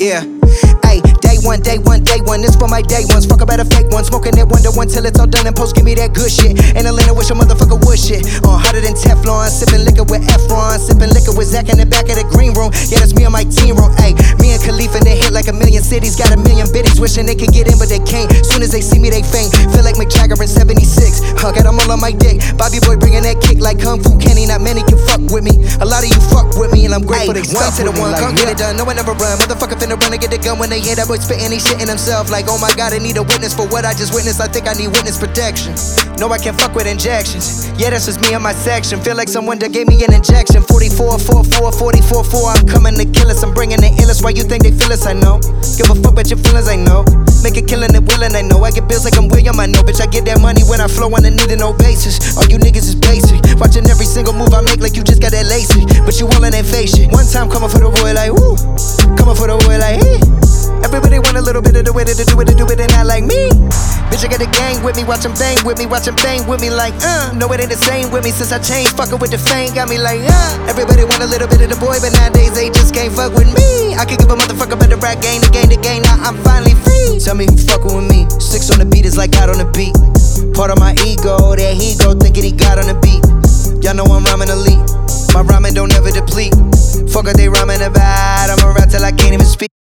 Yeah. Ay, day one, this for my day ones. Fuck about a fake one, smoking that Wonder One till it's all done and post, give me that good shit. In Atlanta, wish a motherfucker would shit. Hotter than Teflon, sipping liquor with Efron, sipping liquor with Zach in the back of the green room. Yeah, that's me on my team room. Ay, me and Khalifa, they hit like a million cities, got a million biddies, wishing they could get in, but they can't. Soon as they see me, they faint. Feel like Mick Jagger in '76. Got them all on my dick. Bobby Boy bringing that kick like Kung Fu Kenny. Not many can fuck with me. A lot of you fuck with me, and I'm grateful they stuck with me. One to the one, like, come get it done. No one ever run. Motherfucker finna run and get the gun when they hear that boy spitting. He shitting himself like, oh my god, I need a witness for what I just witnessed. I think I need witness protection. No, I can't fuck with injections. Yeah, that's just me and my section. Feel like someone that gave me an injection. 44, 44, 44, 4. I'm coming to kill us. I'm bringing the illest. Why you think they feel us? I know. Give a fuck about your feelings. I know. Make it killing and willing. I know. I get bills like I'm William. I know. Bitch, I get that money when I flow on a need to no basis. All you niggas is basic. Watching every single move I make like you just got that lazy. But you all in that face shit. One time coming for the boy like woo. Coming for the boy like hey. Everybody want a little bit of the way to do it and not like me. Bitch, I got a gang with me, watch them bang with me, watch them bang with me like, no, it ain't the same with me since I changed, fucking with the fame, got me like, Everybody want a little bit of the boy, but nowadays they just can't fuck with me. I could give a motherfucker better rap game, the game, now I'm finally free. Tell me who fucking with me, 6 on the beat is like God on the beat. Part of my ego, that he go thinking he got on the beat. Y'all know I'm rhyming elite, my rhyming don't ever deplete. Fuck what they rhyming about, I'ma rap till I can't even speak.